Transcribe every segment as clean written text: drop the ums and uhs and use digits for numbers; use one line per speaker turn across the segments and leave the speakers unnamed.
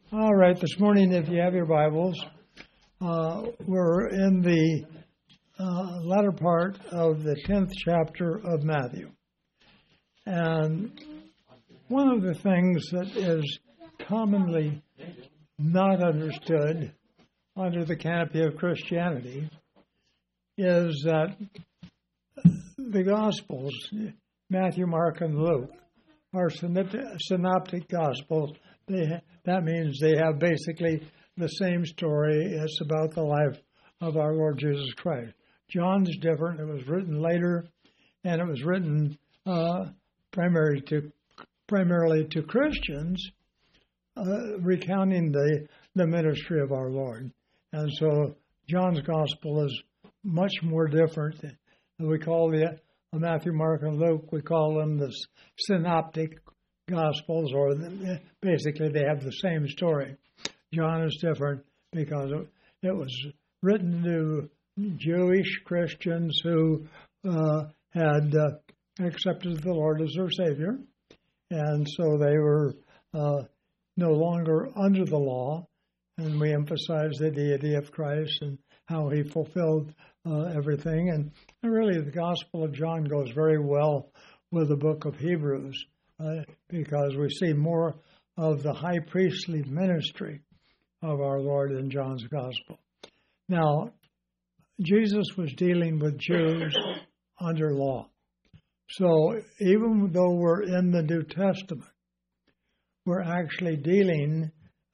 All right, this morning, if you have your Bibles, we're in the latter part of the 10th chapter of Matthew. And one of the things that is commonly not understood under the canopy of Christianity is that the Gospels, Matthew, Mark, and Luke, are synoptic Gospels. That means they have basically the same story. It's about the life of our Lord Jesus Christ. John's different. It was written later, and it was written primarily to Christians, recounting the ministry of our Lord. And so John's Gospel is much more different. We call the Matthew, Mark, and Luke, we call them the synoptic Gospels, or basically they have the same story. John is different because it was written to Jewish Christians who had accepted the Lord as their Savior, and so they were no longer under the law, and we emphasize the deity of Christ and how He fulfilled everything. And really the Gospel of John goes very well with the book of Hebrews, because we see more of the high priestly ministry of our Lord in John's Gospel. Now, Jesus was dealing with Jews under law. So even though we're in the New Testament, we're actually dealing,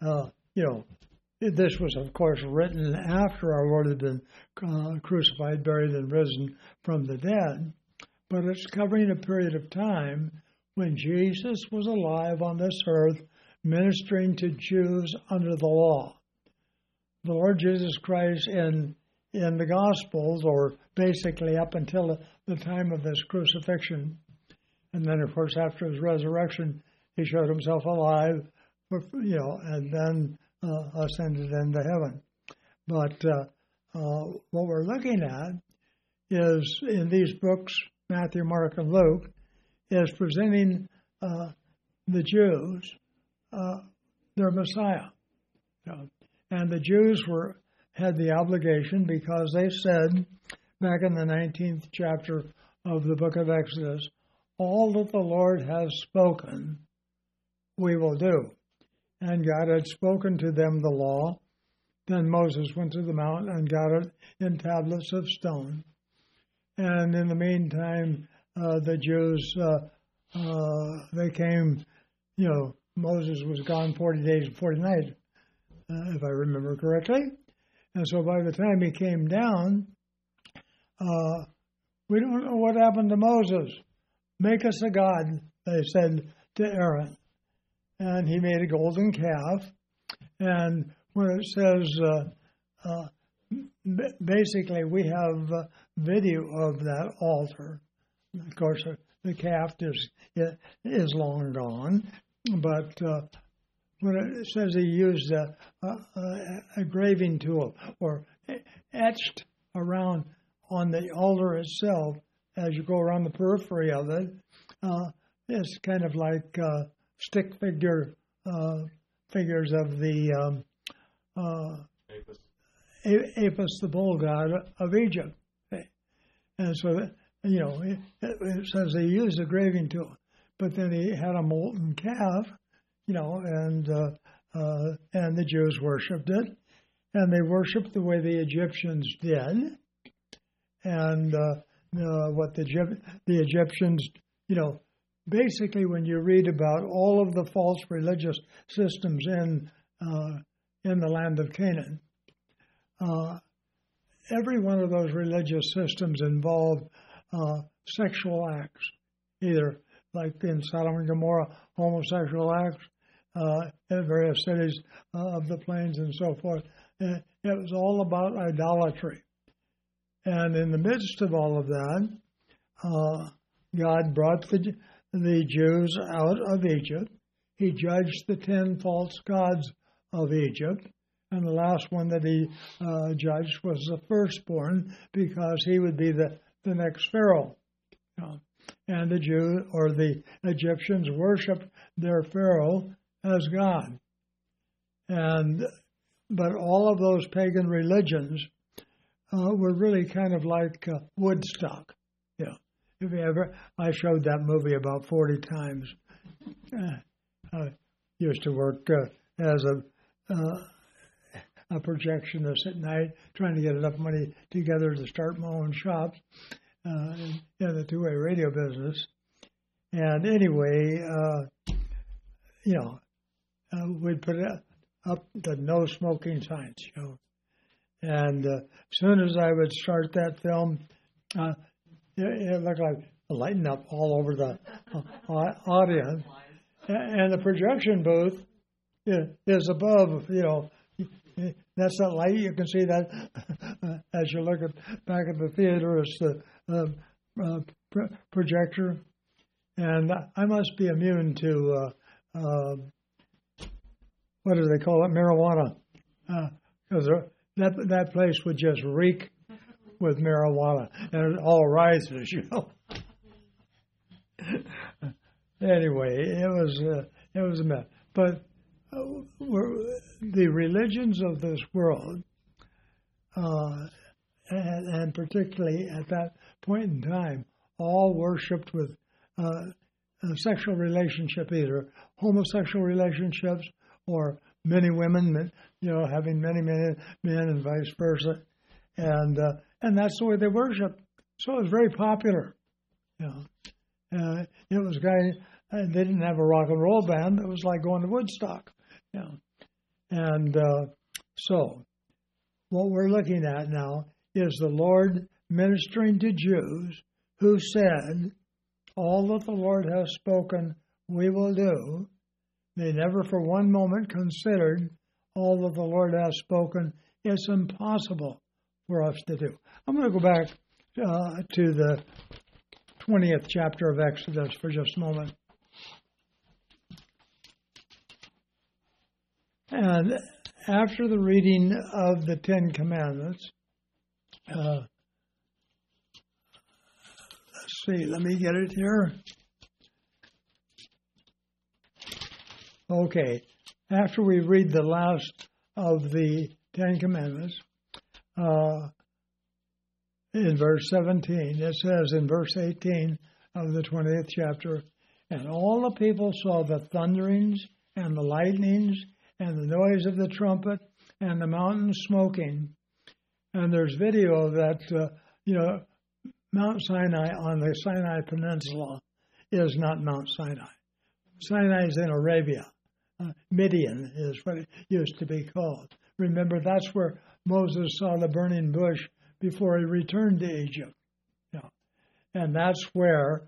this was, of course, written after our Lord had been crucified, buried, and risen from the dead, but it's covering a period of time when Jesus was alive on this earth, ministering to Jews under the law. The Lord Jesus Christ in the Gospels, or basically up until the time of His crucifixion, and then, of course, after His resurrection, He showed Himself alive, and then ascended into heaven. But what we're looking at is, in these books, Matthew, Mark, and Luke, is presenting the Jews their Messiah. And the Jews had the obligation, because they said back in the 19th chapter of the book of Exodus, all that the Lord has spoken, we will do. And God had spoken to them the law. Then Moses went to the mount and got it in tablets of stone. And in the meantime, the Jews, they came, Moses was gone 40 days and 40 nights, if I remember correctly. And so by the time he came down, we don't know what happened to Moses. Make us a god, they said to Aaron. And he made a golden calf. And when it says, basically we have video of that altar. Of course, the calf is long gone, but when it says he used a graving tool or etched around on the altar itself, as you go around the periphery of it, it's kind of like stick figures of the Apis, the bull god of Egypt. And so that, it says he used a graving tool, but then he had a molten calf, and the Jews worshipped it, and they worshipped the way the Egyptians did, and what the Egyptians, basically when you read about all of the false religious systems in the land of Canaan, every one of those religious systems involved sexual acts, either like in Sodom and Gomorrah, homosexual acts, in various cities of the plains and so forth. It was all about idolatry. And in the midst of all of that, God brought the Jews out of Egypt. He judged the 10 false gods of Egypt. And the last one that he judged was the firstborn, because he would be the next Pharaoh. And the Jews, or the Egyptians, worshiped their Pharaoh as God. But all of those pagan religions were really kind of like Woodstock. Yeah. If you ever, I showed that movie about 40 times. I used to work as a projectionist at night, trying to get enough money together to start my own shop in the two-way radio business. And anyway, we'd put up the no smoking signs, And as soon as I would start that film, it looked like lighting up all over the audience. And the projection booth is above, that's that light. You can see that as you look back at the theater. It's the projector. And I must be immune to, what do they call it, marijuana. Because that place would just reek with marijuana. And it all rises, Anyway, it was a mess. But the religions of this world, and particularly at that point in time, all worshipped with sexual relationship, either homosexual relationships or many women, having many men and vice versa, and that's the way they worship. So it was very popular. It was they didn't have a rock and roll band. It was like going to Woodstock. And so what we're looking at now is the Lord ministering to Jews who said, all that the Lord has spoken, we will do. They never for one moment considered all that the Lord has spoken, it's impossible for us to do. I'm going to go back to the 20th chapter of Exodus for just a moment. And after the reading of the Ten Commandments, let's see, let me get it here. Okay, after we read the last of the Ten Commandments, in verse 17, it says in verse 18 of the 20th chapter, and all the people saw the thunderings and the lightnings and the noise of the trumpet and the mountain smoking. And there's video of that, Mount Sinai on the Sinai Peninsula is not Mount Sinai. Sinai is in Arabia. Midian is what it used to be called. Remember, that's where Moses saw the burning bush before he returned to Egypt. And that's where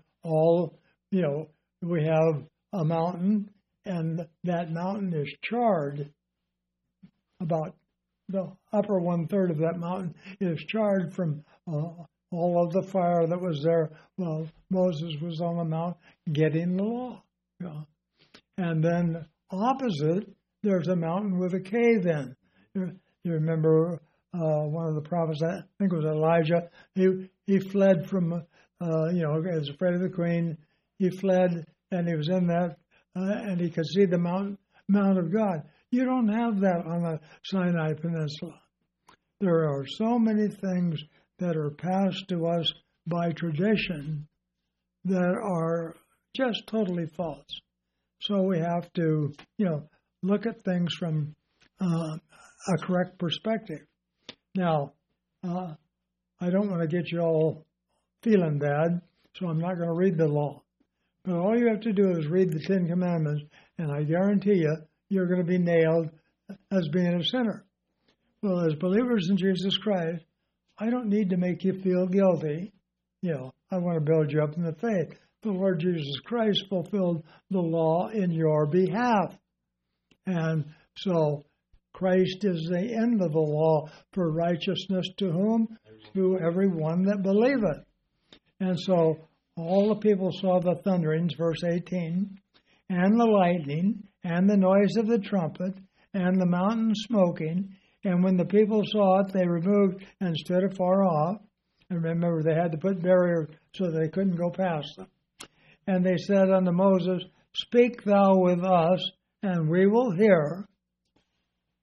we have a mountain, and that mountain is charred. About the upper 1/3 of that mountain is charred from all of the fire that was there while Moses was on the mount getting the law. And then opposite, there's a mountain with a cave in. You remember one of the prophets, I think it was Elijah, he fled from, he was afraid of the queen. He fled, and he was in that, and he could see the Mount of God. You don't have that on the Sinai Peninsula. There are so many things that are passed to us by tradition that are just totally false. So we have to, look at things from a correct perspective. Now, I don't want to get you all feeling bad, so I'm not going to read the law. But all you have to do is read the Ten Commandments, and I guarantee you're going to be nailed as being a sinner. Well, as believers in Jesus Christ, I don't need to make you feel guilty. I want to build you up in the faith. The Lord Jesus Christ fulfilled the law in your behalf. And so Christ is the end of the law for righteousness to whom? To every one that believeth. And so all the people saw the thunderings, verse 18, and the lightning, and the noise of the trumpet, and the mountain smoking. And when the people saw it, they removed and stood afar off. And remember, they had to put barriers so they couldn't go past them. And they said unto Moses, Speak thou with us, and we will hear.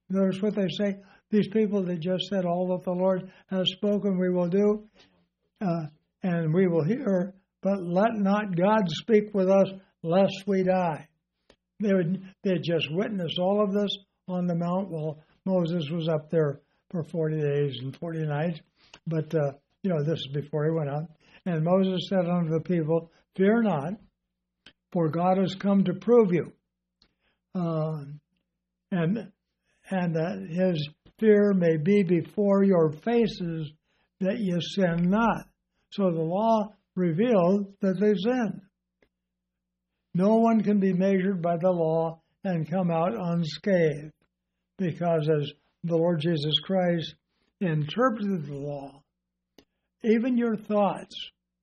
Notice what they say. These people that just said, all that the Lord has spoken we will do, and we will hear, but let not God speak with us, lest we die. They had just witnessed all of this on the mount while Moses was up there for 40 days and 40 nights. But, this is before he went up. And Moses said unto the people, fear not, for God has come to prove you. And that his fear may be before your faces, that you sin not. So the law revealed that they sinned. No one can be measured by the law and come out unscathed, because as the Lord Jesus Christ interpreted the law, even your thoughts,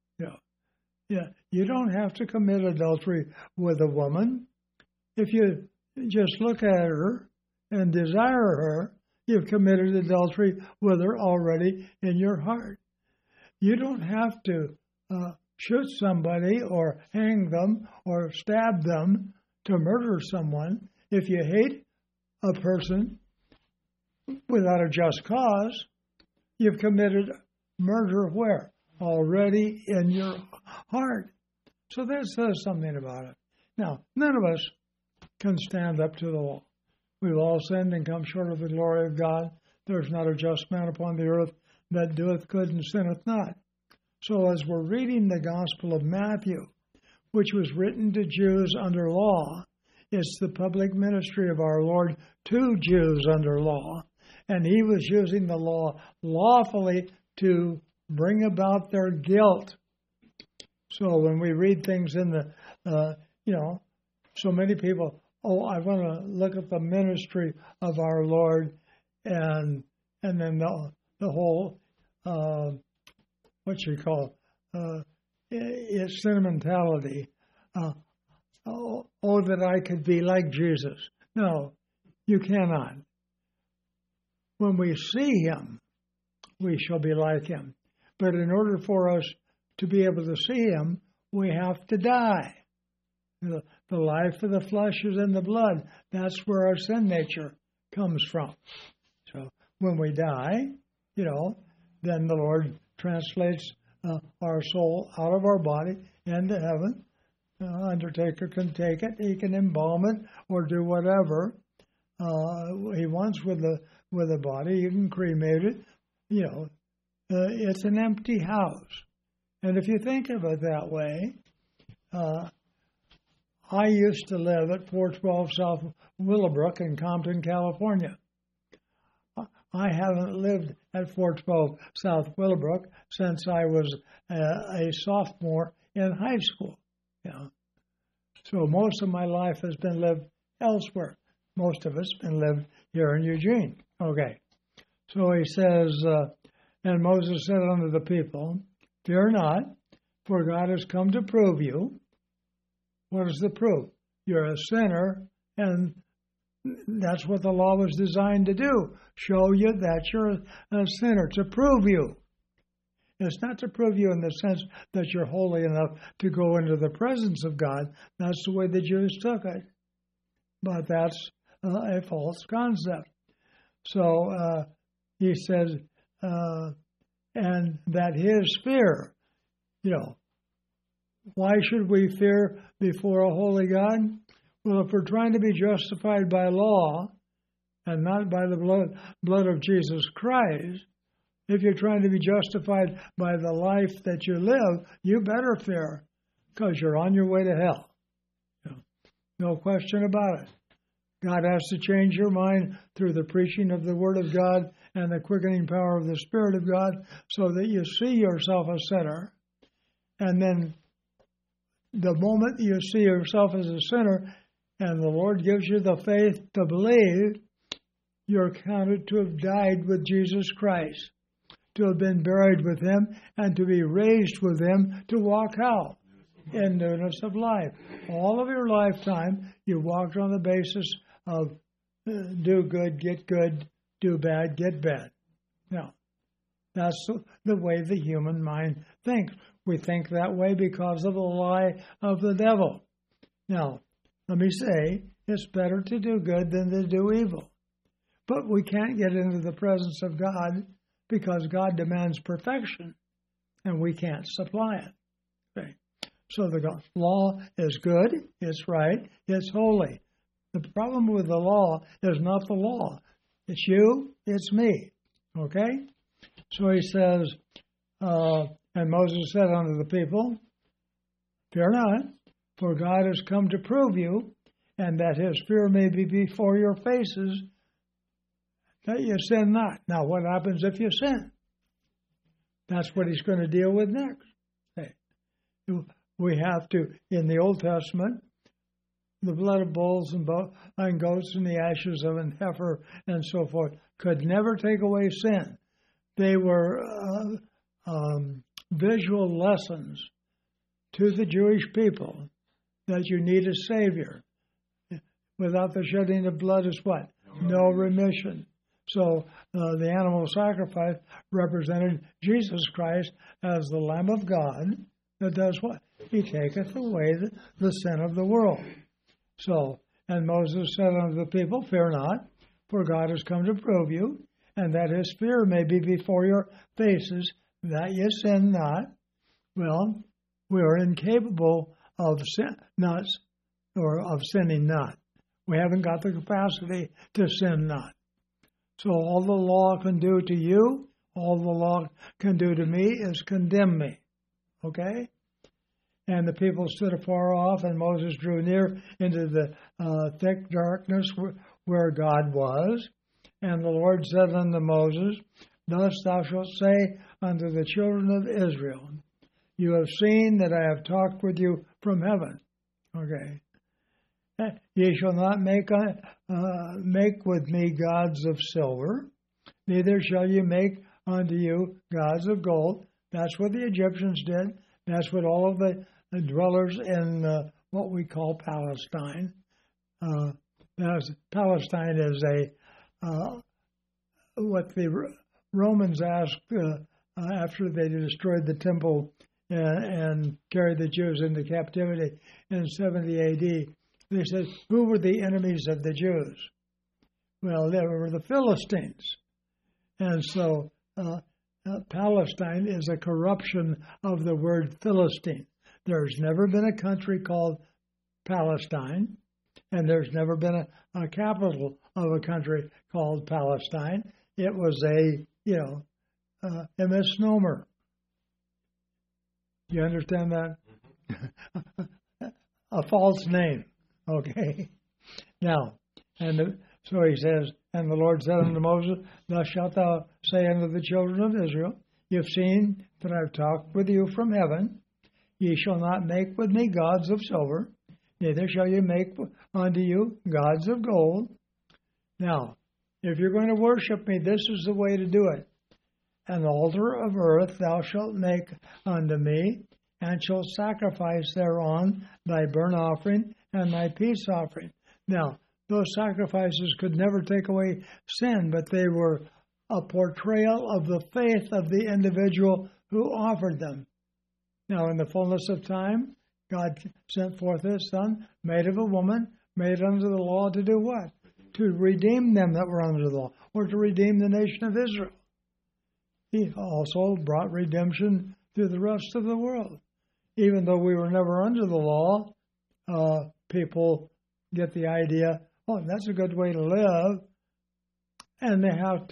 you don't have to commit adultery with a woman. If you just look at her and desire her, you've committed adultery with her already in your heart. You don't have to shoot somebody or hang them or stab them to murder someone. If you hate a person without a just cause, you've committed murder where? Already in your heart. So that says something about it. Now, none of us can stand up to the law. We've all sinned and come short of the glory of God. There's not a just man upon the earth that doeth good and sinneth not. So as we're reading the Gospel of Matthew, which was written to Jews under law, it's the public ministry of our Lord to Jews under law, and he was using the law lawfully to bring about their guilt. So when we read things in the, so many people, I want to look at the ministry of our Lord, and then the whole, it's sentimentality. That I could be like Jesus. No, you cannot. When we see him, we shall be like him. But in order for us to be able to see him, we have to die. The life of the flesh is in the blood. That's where our sin nature comes from. So when we die, then the Lord translates our soul out of our body into heaven. Undertaker can take it. He can embalm it or do whatever he wants with the body. You can cremate it. It's an empty house. And if you think of it that way, I used to live at 412 South Willowbrook in Compton, California. I haven't lived at 412 South Willowbrook since I was a sophomore in high school. So most of my life has been lived elsewhere. Most of it's been lived here in Eugene. Okay. So he says, and Moses said unto the people, fear not, for God has come to prove you. What is the proof? You're a sinner, and that's what the law was designed to do. Show you that you're a sinner, to prove you. It's not to prove you in the sense that you're holy enough to go into the presence of God. That's the way the Jews took it. But that's a false concept. So he says, and that his fear, why should we fear before a holy God? Well, if we're trying to be justified by law and not by the blood of Jesus Christ, if you're trying to be justified by the life that you live, you better fear, because you're on your way to hell. No question about it. God has to change your mind through the preaching of the Word of God and the quickening power of the Spirit of God, so that you see yourself a sinner. And then the moment you see yourself as a sinner and the Lord gives you the faith to believe, you're counted to have died with Jesus Christ, to have been buried with him, and to be raised with him to walk out in newness of life. All of your lifetime, you walked on the basis of do good, get good, do bad, get bad. Now, that's the way the human mind thinks. We think that way because of the lie of the devil. Now, let me say, it's better to do good than to do evil. But we can't get into the presence of God because God demands perfection, and we can't supply it. Okay. So the law is good, it's right, it's holy. The problem with the law is not the law. It's you, it's me. Okay? So he says, and Moses said unto the people, fear not, for God has come to prove you, and that his fear may be before your faces, that you sin not. Now, what happens if you sin? That's what he's going to deal with next. Okay. We have to, in the Old Testament, the blood of bulls and goats and the ashes of an heifer and so forth could never take away sin. They were visual lessons to the Jewish people that you need a Savior. Without the shedding of blood is what? No remission. So the animal sacrifice represented Jesus Christ as the Lamb of God that does what? He taketh away the sin of the world. So, and Moses said unto the people, fear not, for God has come to prove you, and that his fear may be before your faces, that ye sin not. Well, we are incapable of sinning not. We haven't got the capacity to sin not. So all the law can do to you, all the law can do to me is condemn me. Okay? And the people stood afar off, and Moses drew near into the thick darkness where God was. And the Lord said unto Moses, thus thou shalt say unto the children of Israel, you have seen that I have talked with you from heaven. Okay. Ye shall not make with me gods of silver, neither shall ye make unto you gods of gold. That's what the Egyptians did. That's what all of the dwellers in what we call Palestine. Palestine is what the Romans asked after they destroyed the temple and carried the Jews into captivity in 70 A.D. They said, who were the enemies of the Jews? Well, they were the Philistines. And so Palestine is a corruption of the word Philistine. There's never been a country called Palestine, and there's never been a capital of a country called Palestine. It was a misnomer. You understand that? A false name. Okay. Now, so he says, and the Lord said unto Moses, thus shalt thou say unto the children of Israel, you've seen that I've talked with you from heaven. Ye shall not make with me gods of silver, neither shall ye make unto you gods of gold. Now, if you're going to worship me, this is the way to do it. An altar of earth thou shalt make unto me, and shalt sacrifice thereon thy burnt offering and thy peace offering. Now, those sacrifices could never take away sin, but they were a portrayal of the faith of the individual who offered them. Now, in the fullness of time, God sent forth his Son, made of a woman, made under the law to do what? To redeem them that were under the law, or to redeem the nation of Israel. He also brought redemption to the rest of the world. Even though we were never under the law, people get the idea, oh, that's a good way to live. And they have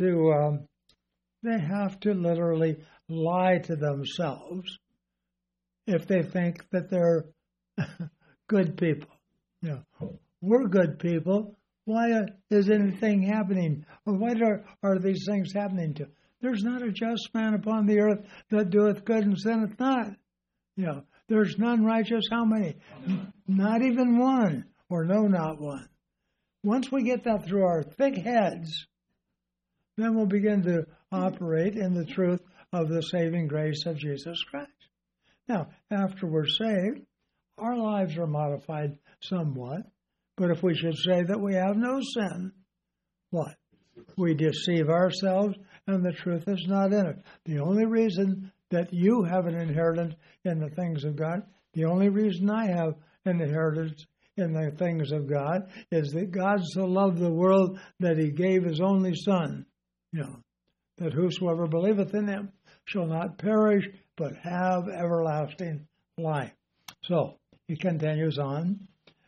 to literally lie to themselves if they think that they're good people. We're good people. Why is anything happening? Or why are these things happening to? There's not a just man upon the earth that doeth good and sinneth not. There's none righteous. How many? Not even one, or no, not one. Once we get that through our thick heads, then we'll begin to operate in the truth of the saving grace of Jesus Christ. Now, after we're saved, our lives are modified somewhat, but if we should say that we have no sin, what? We deceive ourselves, and the truth is not in it. The only reason that you have an inheritance in the things of God, the only reason I have an inheritance in the things of God is that God so loved the world that he gave his only Son, that whosoever believeth in him shall not perish, but have everlasting life. So, he continues on.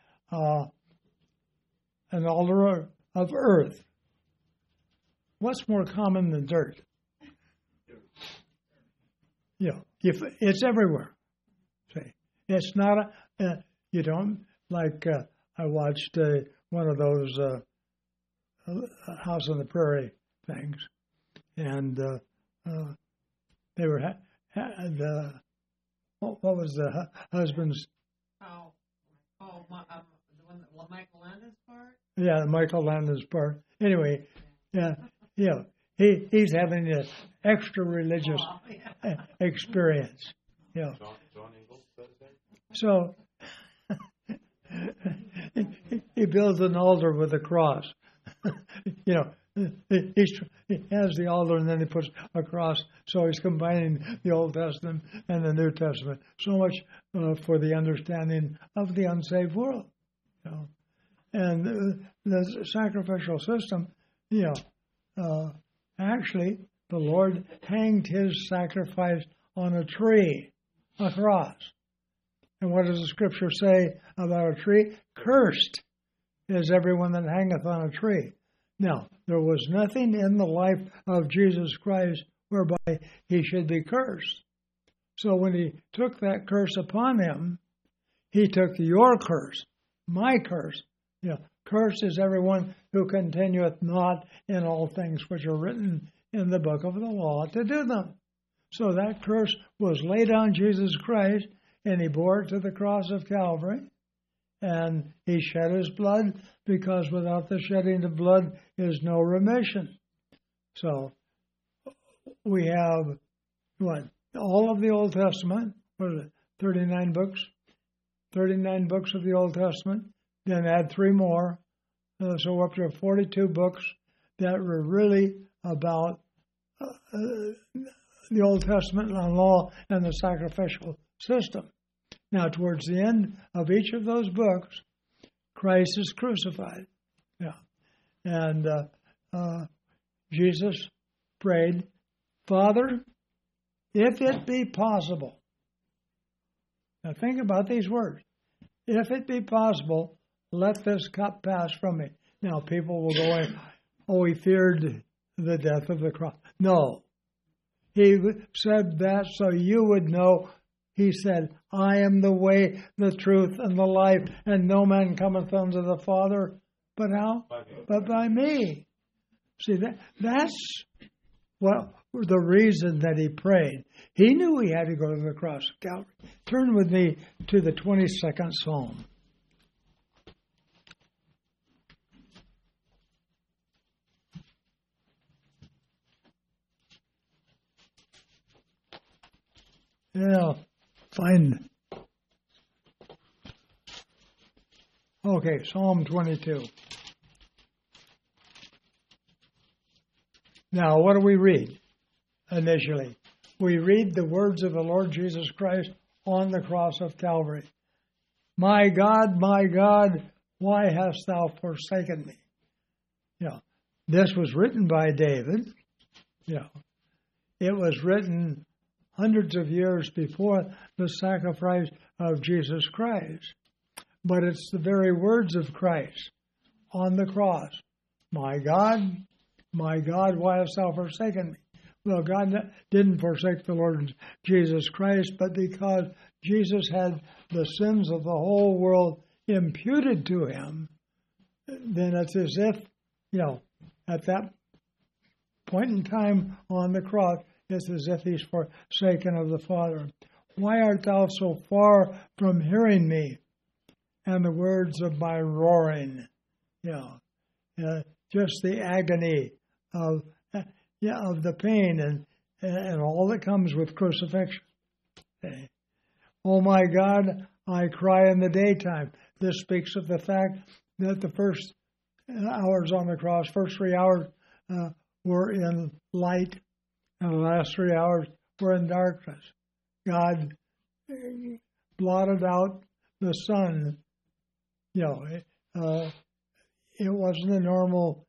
An altar of earth. What's more common than dirt? If it's everywhere. See, it's not you don't like. I watched one of those House on the Prairie things, and they were what was the husband's?
The one that Michael Landon's part.
Yeah, Michael Landon's part. Anyway, he's having an extra religious experience.
John Ingalls,
So he builds an altar with a cross. He has the altar and then he puts a cross. So he's combining the Old Testament and the New Testament. So much for the understanding of the unsaved world. And the sacrificial system, actually, the Lord hanged his sacrifice on a tree, a cross. And what does the Scripture say about a tree? Cursed is everyone that hangeth on a tree. Now, there was nothing in the life of Jesus Christ whereby he should be cursed. So when he took that curse upon him, he took your curse, my curse. Cursed is everyone who continueth not in all things which are written in the book of the law to do them. So that curse was laid on Jesus Christ, and he bore it to the cross of Calvary, and he shed his blood, because without the shedding of blood is no remission. So we have, all of the Old Testament, 39 books? 39 books of the Old Testament, then add 3 more, so up to 42 books that were really about the Old Testament and law and the sacrificial system. Now, towards the end of each of those books, Christ is crucified. And Jesus prayed, Father, if it be possible. Now, think about these words. If it be possible, let this cup pass from me. Now, people will go in, he feared the death of the cross. No. He said that so you would know. He said, I am the way, the truth, and the life, and no man cometh unto the Father, but how? But by me. See, that's the reason that he prayed. He knew he had to go to the cross of Calvary. Turn with me to the 22nd Psalm. Find. Okay, Psalm 22. Now, what do we read initially? We read the words of the Lord Jesus Christ on the cross of Calvary. My God, why hast thou forsaken me? This was written by David. It was written hundreds of years before the sacrifice of Jesus Christ. But it's the very words of Christ on the cross. My God, why hast thou forsaken me? Well, God didn't forsake the Lord Jesus Christ, but because Jesus had the sins of the whole world imputed to him, then it's as if, at that point in time on the cross, it's as if he's forsaken of the Father. Why art thou so far from hearing me and the words of my roaring? Just the agony of the pain and all that comes with crucifixion. Okay. Oh my God, I cry in the daytime. This speaks of the fact that the first hours on the cross, first 3 hours were in light, and the last 3 hours were in darkness. God blotted out the sun You know, it wasn't a normal.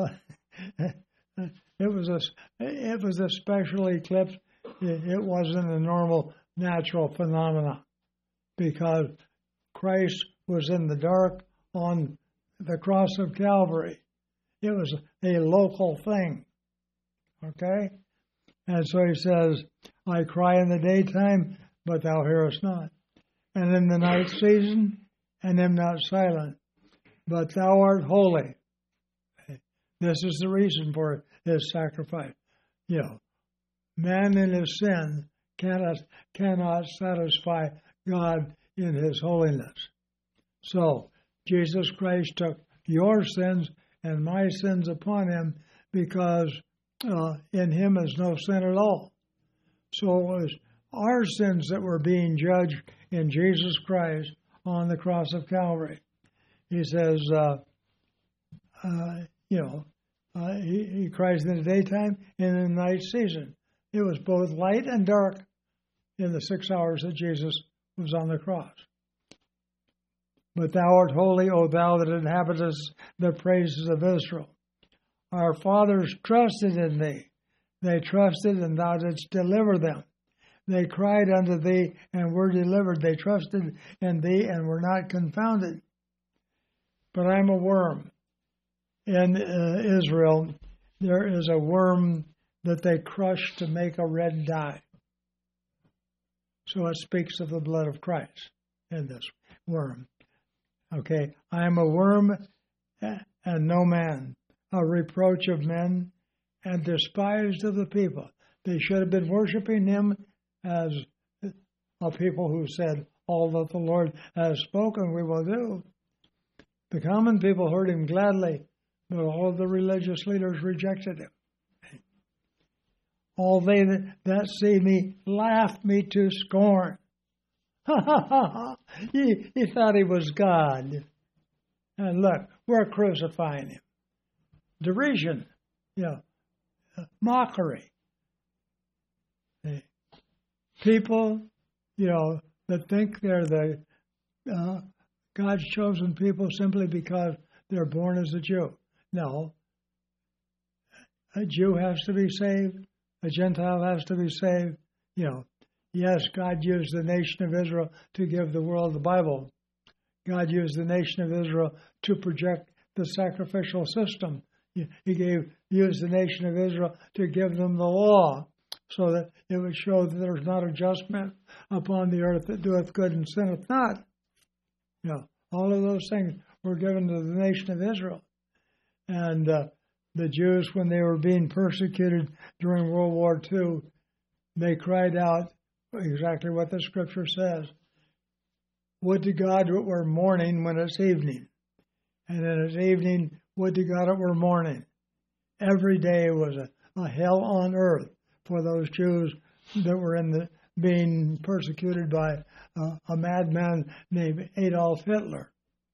It was a special eclipse. It wasn't a normal natural phenomena, because Christ was in the dark on the cross of Calvary. It was a local thing. Okay? And so he says, I cry in the daytime, but thou hearest not. And in the night season, and am not silent, but thou art holy. This is the reason for his sacrifice. You know, man in his sin cannot satisfy God in his holiness. So, Jesus Christ took your sins and my sins upon him, because in him is no sin at all. So it was our sins that were being judged in Jesus Christ on the cross of Calvary. He says, he cries in the daytime and in the night season. It was both light and dark in the 6 hours that Jesus was on the cross. But thou art holy, O thou that inhabitest the praises of Israel. Our fathers trusted in thee. They trusted, and thou didst deliver them. They cried unto thee, and were delivered. They trusted in thee, and were not confounded. But I'm a worm. In Israel, there is a worm that they crush to make a red dye. So it speaks of the blood of Christ in this worm. Okay, I am a worm and no man, a reproach of men and despised of the people. They should have been worshiping him as a people who said, all that the Lord has spoken we will do. The common people heard him gladly, but all of the religious leaders rejected him. All they that see me laughed me to scorn. He thought he was God. And look, we're crucifying him. Derision, mockery. People, that think they're the God's chosen people simply because they're born as a Jew. No. A Jew has to be saved. A Gentile has to be saved. Yes, God used the nation of Israel to give the world the Bible. God used the nation of Israel to project the sacrificial system. He used the nation of Israel to give them the law, so that it would show that there's not a just man upon the earth that doeth good and sinneth not. All of those things were given to the nation of Israel. And the Jews, when they were being persecuted during World War II, they cried out exactly what the Scripture says. Would to God it were morning when it's evening. And then it's evening, would to God it were morning. Every day was a hell on earth for those Jews that were being persecuted by a madman named Adolf Hitler.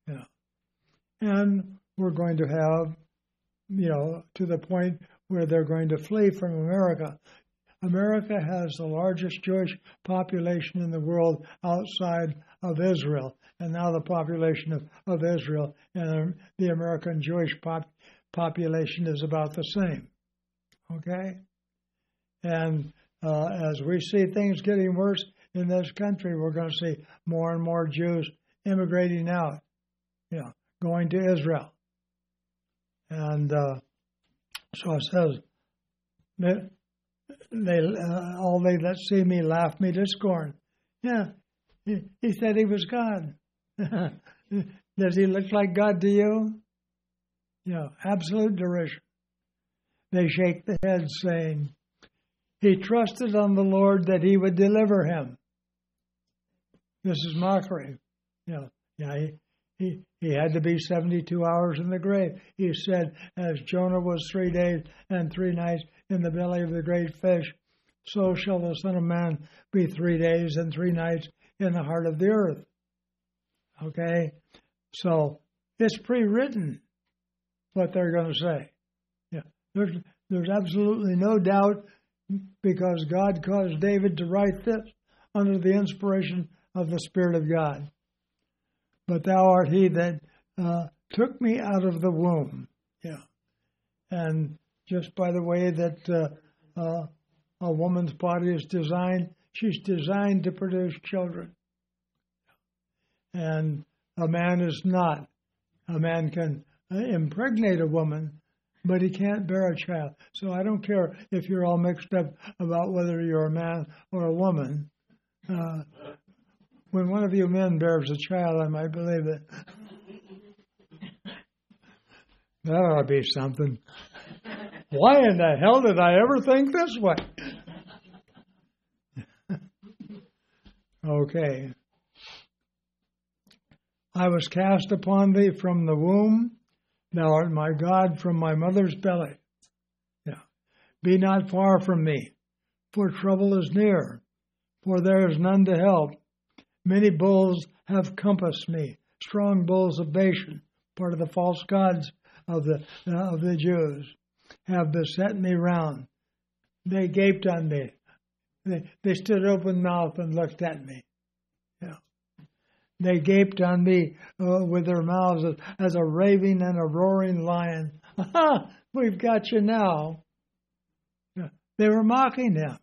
And we're going to have, to the point where they're going to flee from America. America has the largest Jewish population in the world outside of Israel. And now the population of Israel and the American Jewish population is about the same. Okay? And as we see things getting worse in this country, we're going to see more and more Jews immigrating out, going to Israel. And so it says, all they that see me laugh me to scorn. Yeah, he said he was God. Does he look like God to you? Absolute derision. They shake the head, saying, he trusted on the Lord that he would deliver him. This is mockery. He had to be 72 hours in the grave. He said, as Jonah was 3 days and 3 nights in the belly of the great fish, so shall the Son of Man be 3 days and 3 nights in the heart of the earth. Okay? So it's pre-written what they're going to say. There's absolutely no doubt, because God caused David to write this under the inspiration of the Spirit of God. but thou art he that took me out of the womb. Yeah. And just by the way that a woman's body is designed, she's designed to produce children. And a man is not. A man can impregnate a woman, but he can't bear a child. So I don't care if you're all mixed up about whether you're a man or a woman. When one of you men bears a child, I might believe it. That ought to be something. Why in the hell did I ever think this way? Okay. I was cast upon thee from the womb. Thou art my God from my mother's belly. Yeah. Be not far from me, for trouble is near, for there is none to help. Many bulls have compassed me, strong bulls of Bashan, part of the false gods of the Jews, have beset me round. They gaped on me. They stood open mouthed and looked at me. Yeah. They gaped on me with their mouths as a raving and a roaring lion. Aha! We've got you now. Yeah. They were mocking him.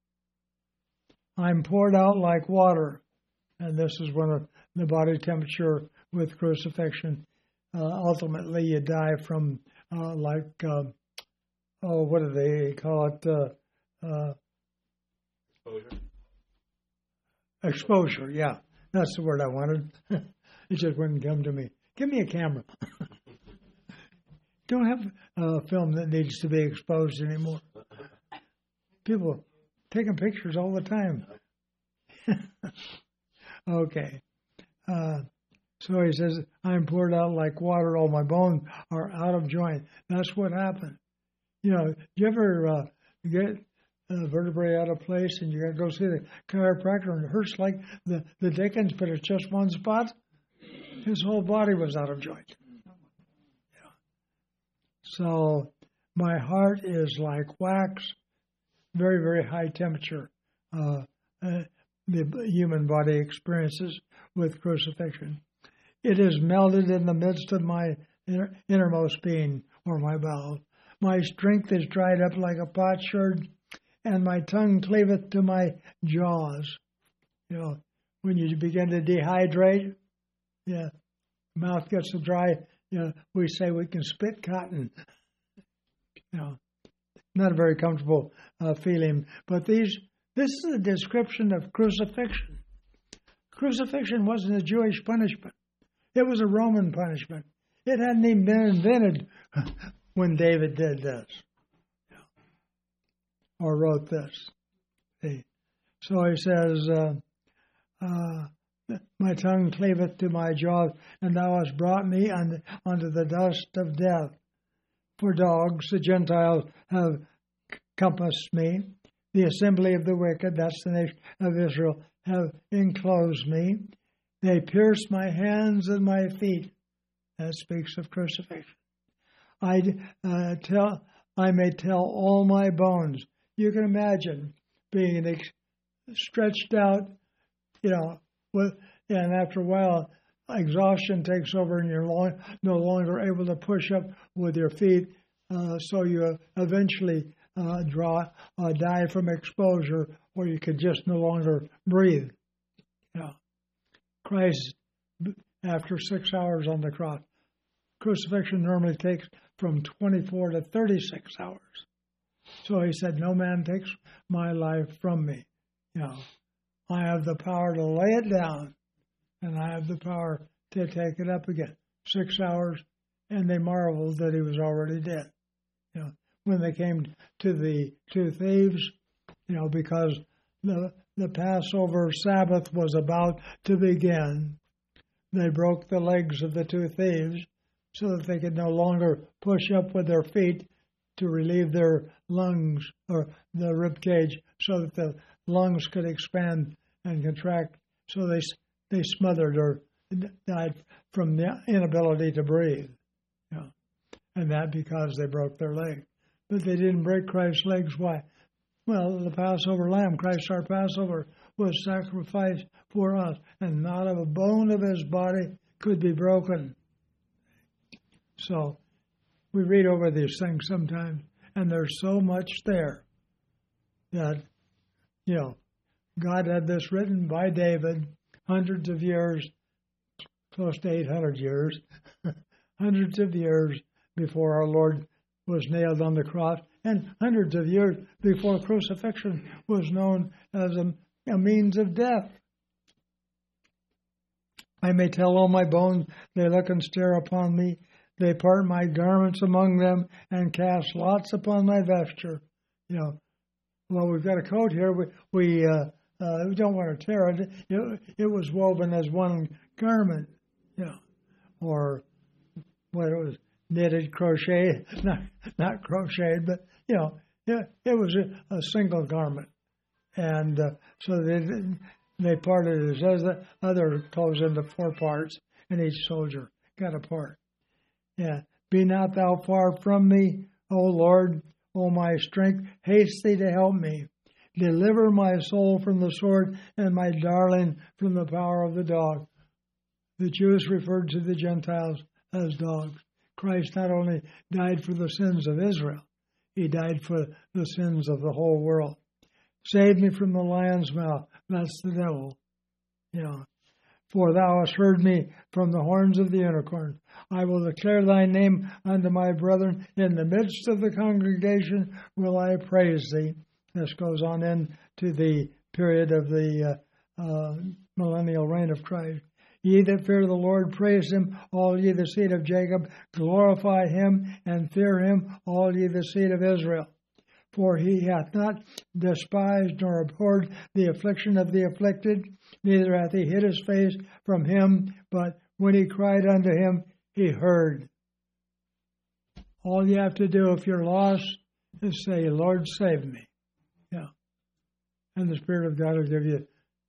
I'm poured out like water. And this is one of the body temperature with crucifixion. Ultimately, you die from what do they call it?
Exposure.
Exposure, yeah. That's the word I wanted. It just wouldn't come to me. Give me a camera. Don't have a film that needs to be exposed anymore. People taking pictures all the time. Okay. So he says, I'm poured out like water. All my bones are out of joint. That's what happened. You know, you ever get a vertebrae out of place and you got to go see the chiropractor and it hurts like the Dickens, but it's just one spot? His whole body was out of joint. Yeah. So my heart is like wax, very, very high temperature. The human body experiences with crucifixion. It is melted in the midst of my innermost being, or my bowels. My strength is dried up like a potsherd, and my tongue cleaveth to my jaws. You know, when you begin to dehydrate, yeah, mouth gets so dry, you know, we say we can spit cotton. You know, not a very comfortable feeling. But this is a description of crucifixion. Crucifixion wasn't a Jewish punishment. It was a Roman punishment. It hadn't even been invented when David did this or wrote this. See? So he says, my tongue cleaveth to my jaws, and thou hast brought me unto the dust of death. For dogs, the Gentiles, have compassed me. The assembly of the wicked, that's the nation of Israel, have enclosed me. They pierce my hands and my feet. That speaks of crucifixion. I may tell all my bones. You can imagine being stretched out, you know, and after a while, exhaustion takes over and you're no longer able to push up with your feet, so you eventually die from exposure, or you could just no longer breathe. Yeah. Christ, after 6 hours on the cross, crucifixion normally takes from 24 to 36 hours. So he said, no man takes my life from me. You know, I have the power to lay it down, and I have the power to take it up again. 6 hours, and they marveled that he was already dead. You know, when they came to the two thieves, you know, because the Passover Sabbath was about to begin, they broke the legs of the two thieves so that they could no longer push up with their feet to relieve their lungs or the rib cage, so that the lungs could expand and contract. So they smothered or died from the inability to breathe. You know, and that because they broke their leg. But they didn't break Christ's legs. Why? Well, the Passover lamb, Christ our Passover, was sacrificed for us, and not of a bone of his body could be broken. So we read over these things sometimes, and there's so much there that, God had this written by David hundreds of years, close to 800 years, hundreds of years before our Lord was nailed on the cross, and hundreds of years before crucifixion was known as a means of death. I may tell all my bones, they look and stare upon me. They part my garments among them and cast lots upon my vesture. Well, we've got a coat here. We don't want to tear it. It was woven as one garment, or what it was, knitted, crochet, not crocheted, but it was a single garment, and so they parted it as the other clothes into 4 parts, and each soldier got a part. Yeah, be not thou far from me, O Lord, O my strength, haste thee to help me. Deliver my soul from the sword and my darling from the power of the dog. The Jews referred to the Gentiles as dogs. Christ not only died for the sins of Israel, he died for the sins of the whole world. Save me from the lion's mouth. That's the devil. For thou hast heard me from the horns of the unicorn. I will declare thy name unto my brethren. In the midst of the congregation will I praise thee. This goes on into the period of the millennial reign of Christ. Ye that fear the Lord, praise him, all ye the seed of Jacob. Glorify him and fear him, all ye the seed of Israel. For he hath not despised nor abhorred the affliction of the afflicted, neither hath he hid his face from him, but when he cried unto him, he heard. All you have to do if you're lost is say, Lord, save me. And the Spirit of God will give you,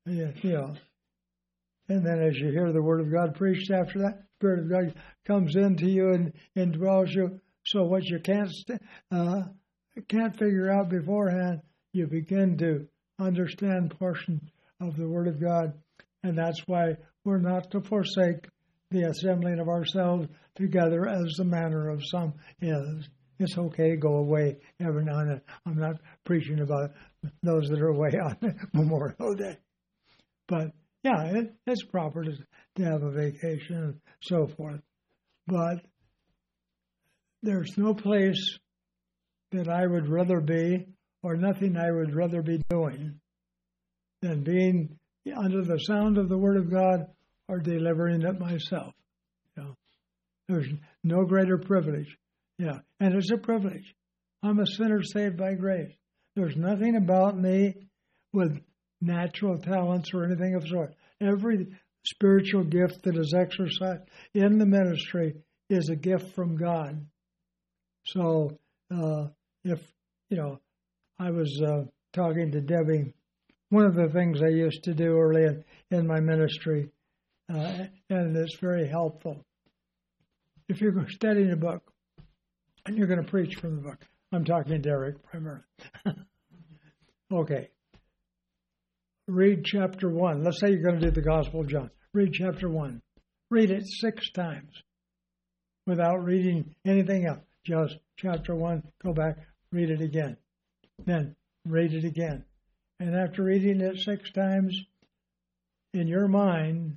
And then as you hear the Word of God preached after that, the Spirit of God comes into you and indwells you. So what you can't figure out beforehand, you begin to understand portions of the Word of God. And that's why we're not to forsake the assembling of ourselves together as the manner of some is. It's okay, go away every now and then. I'm not preaching about those that are away on Memorial Day. But, it's proper to have a vacation and so forth. But there's no place that I would rather be, or nothing I would rather be doing, than being under the sound of the Word of God or delivering it myself. There's no greater privilege. And it's a privilege. I'm a sinner saved by grace. There's nothing about me with natural talents or anything of the sort. Every spiritual gift that is exercised in the ministry is a gift from God. So if, I was talking to Debbie, one of the things I used to do early in my ministry, and it's very helpful. If you're studying a book, and you're going to preach from the book. I'm talking to Derek primarily. Okay. Read chapter 1. Let's say you're going to do the Gospel of John. Read chapter 1. Read it 6 times without reading anything else. Just chapter 1, go back, read it again. Then read it again. And after reading it 6 times, in your mind,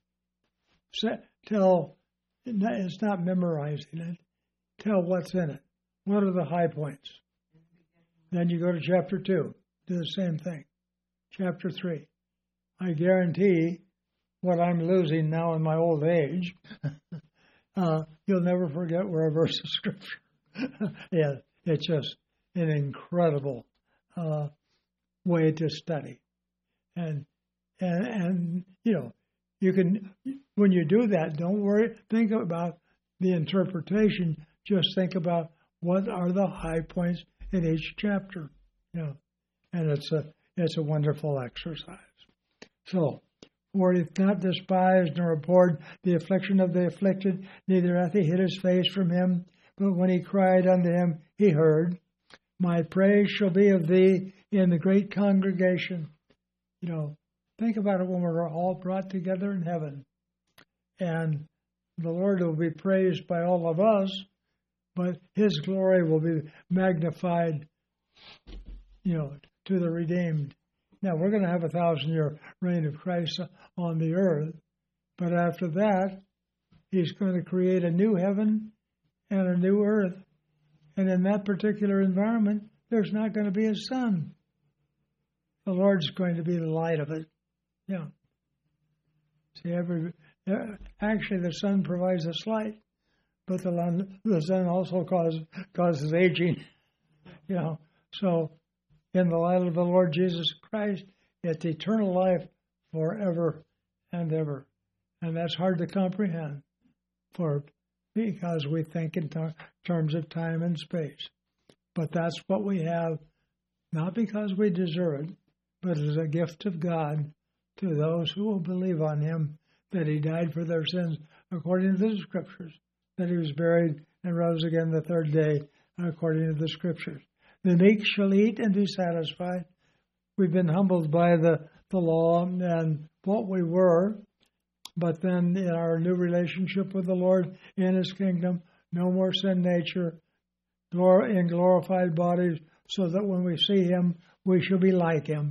it's not memorizing it. Tell what's in it. What are the high points? Then you go to chapter 2. Do the same thing. Chapter 3. I guarantee what I'm losing now in my old age, you'll never forget where a verse of Scripture. It's just an incredible way to study. And you can, when you do that, don't worry, think about the interpretation. Just think about what are the high points in each chapter, and it's a wonderful exercise. So, for he hath not despised nor abhorred the affliction of the afflicted, neither hath he hid his face from him. But when he cried unto him, he heard. My praise shall be of thee in the great congregation. Think about it when we're all brought together in heaven, and the Lord will be praised by all of us, but His glory will be magnified, to the redeemed. Now, we're going to have 1,000-year reign of Christ on the earth, but after that, He's going to create a new heaven and a new earth. And in that particular environment, there's not going to be a sun. The Lord's going to be the light of it. Yeah. See, actually, the sun provides us light, but the sun also causes aging. So in the light of the Lord Jesus Christ, it's eternal life forever and ever. And that's hard to comprehend because we think in terms of time and space. But that's what we have, not because we deserve it, but as a gift of God to those who will believe on Him, that He died for their sins according to the Scriptures, that He was buried and rose again the third day according to the Scriptures. The meek shall eat and be satisfied. We've been humbled by the law and what we were, but then in our new relationship with the Lord in His kingdom, no more sin nature, in glorified bodies, so that when we see Him, we shall be like Him.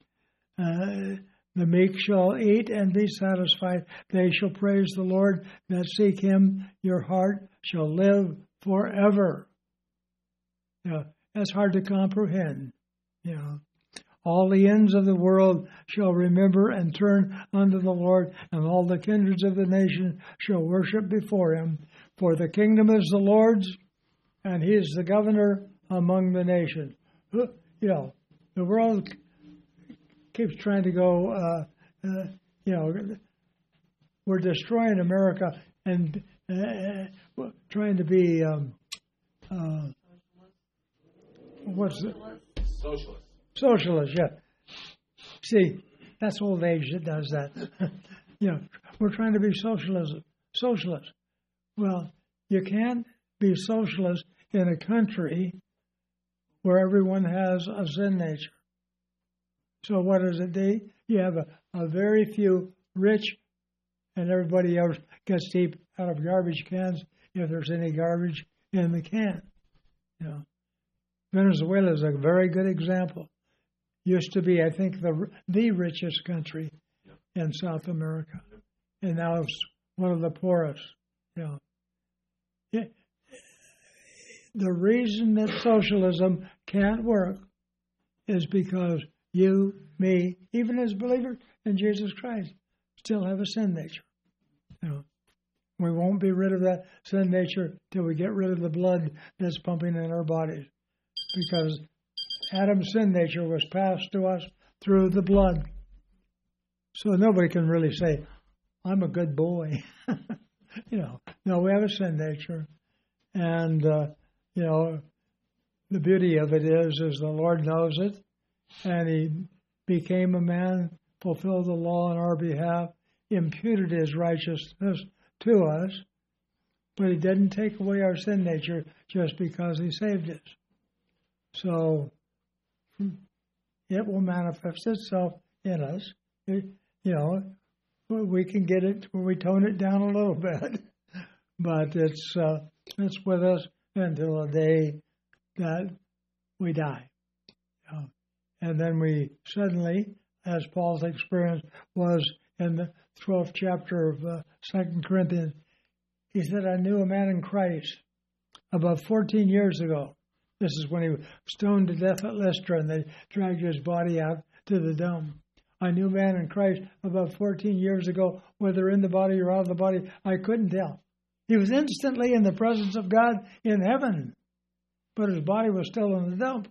The meek shall eat and be satisfied. They shall praise the Lord that seek Him. Your heart shall live forever. That's hard to comprehend. All the ends of the world shall remember and turn unto the Lord, and all the kindreds of the nation shall worship before Him. For the kingdom is the Lord's, and He is the governor among the nations. The world keeps trying to go, we're destroying America and trying to be, what's it? Socialist, yeah. See, that's old age that does that. We're trying to be socialist. Well, you can't be socialist in a country where everyone has a sin nature. So what does it do? You have a very few rich, and everybody else gets to eat out of garbage cans if there's any garbage in the can. Venezuela is a very good example. Used to be, I think, the richest country in South America, and now it's one of the poorest. The reason that socialism can't work is because you, me, even as believers in Jesus Christ, still have a sin nature. We won't be rid of that sin nature till we get rid of the blood that's pumping in our bodies, because Adam's sin nature was passed to us through the blood. So nobody can really say, I'm a good boy. No, we have a sin nature. And, the beauty of it is the Lord knows it, and He became a man, fulfilled the law on our behalf, imputed His righteousness to us, but He didn't take away our sin nature just because He saved us. So it will manifest itself in us. We can get it when we tone it down a little bit, but it's with us until the day that we die. And then we suddenly, as Paul's experience was in the 12th chapter of 2 Corinthians, he said, I knew a man in Christ about 14 years ago. This is when he was stoned to death at Lystra, and they dragged his body out to the dome. I knew a man in Christ about 14 years ago, whether in the body or out of the body, I couldn't tell. He was instantly in the presence of God in heaven, but his body was still in the dump.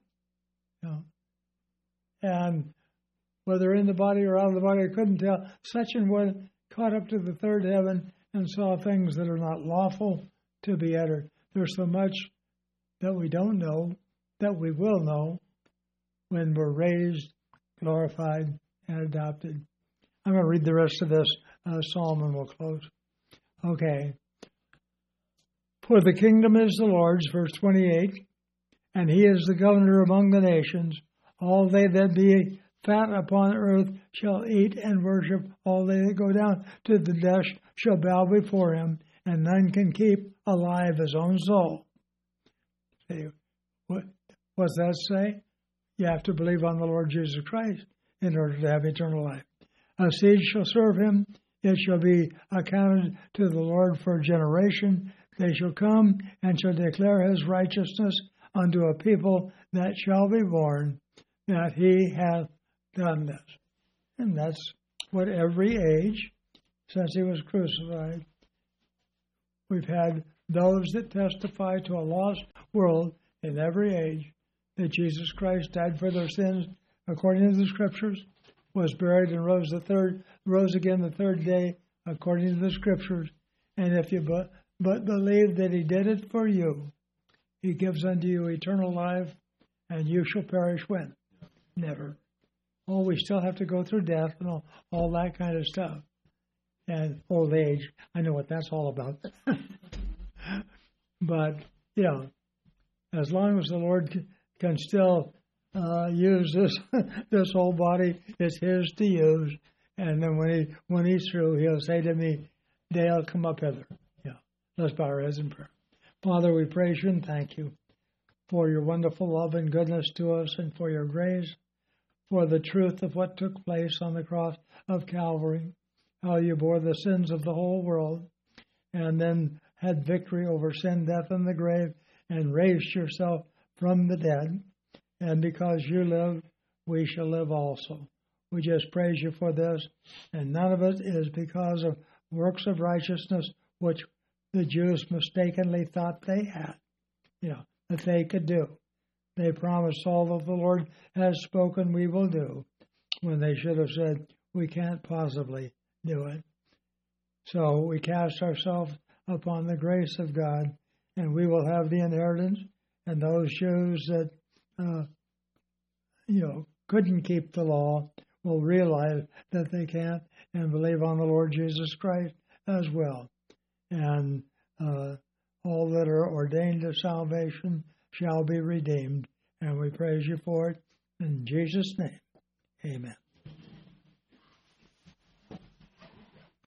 And whether in the body or out of the body, I couldn't tell. Such an one caught up to the third heaven and saw things that are not lawful to be uttered. There's so much that we don't know, that we will know when we're raised, glorified, and adopted. I'm going to read the rest of this psalm and we'll close. Okay. For the kingdom is the Lord's, verse 28, and He is the governor among the nations. All they that be fat upon earth shall eat and worship. All they that go down to the dust shall bow before him, and none can keep alive his own soul. See, what does that say? You have to believe on the Lord Jesus Christ in order to have eternal life. A seed shall serve him. It shall be accounted to the Lord for a generation. They shall come and shall declare his righteousness unto a people that shall be born, that he hath done this. And that's what every age, since he was crucified, we've had those that testify to a lost world in every age that Jesus Christ died for their sins according to the Scriptures, was buried and rose again the third day according to the Scriptures. And if you but believe that he did it for you, he gives unto you eternal life, and you shall perish when? Never. Oh, we still have to go through death and all that kind of stuff. And old age, I know what that's all about. But, as long as the Lord can still use this whole body, it's his to use. And then when he's through, he'll say to me, Dale, come up hither. Yeah. Let's bow our heads in prayer. Father, we praise you and thank you for your wonderful love and goodness to us, and for your grace, for the truth of what took place on the cross of Calvary, how you bore the sins of the whole world, and then had victory over sin, death, and the grave, and raised yourself from the dead. And because you live, we shall live also. We just praise you for this, and none of it is because of works of righteousness, which the Jews mistakenly thought they had, that they could do. They promised all that the Lord has spoken we will do, when they should have said, we can't possibly do it. So we cast ourselves upon the grace of God, and we will have the inheritance. And those Jews that, couldn't keep the law will realize that they can't and believe on the Lord Jesus Christ as well. And all that are ordained to salvation shall be redeemed. And we praise you for it. In Jesus' name, amen.